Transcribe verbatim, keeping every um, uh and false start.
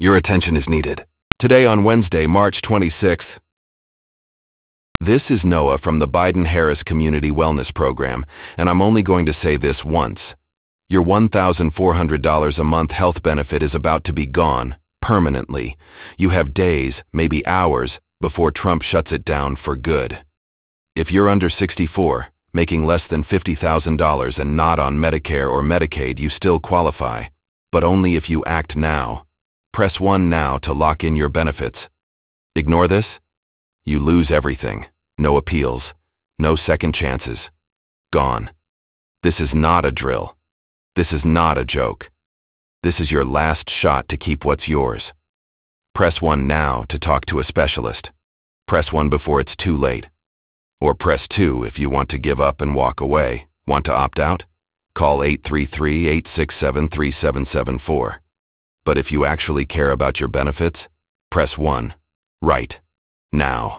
Your attention is needed. Today on Wednesday, March twenty-sixth. This is Noah from the Biden-Harris Community Wellness Program, and I'm only going to say this once. Your one thousand four hundred dollars a month health benefit is about to be gone, permanently. You have days, maybe hours, before Trump shuts it down for good. If you're under sixty-four, making less than fifty thousand dollars and not on Medicare or Medicaid, you still qualify, but only if you act now. Press one now to lock in your benefits. Ignore this? You lose everything. No appeals. No second chances. Gone. This is not a drill. This is not a joke. This is your last shot to keep what's yours. Press one now to talk to a specialist. Press one before it's too late. Or press two if you want to give up and walk away. Want to opt out? Call eight three three, eight six seven, three seven seven four. But if you actually care about your benefits, press one. Right now.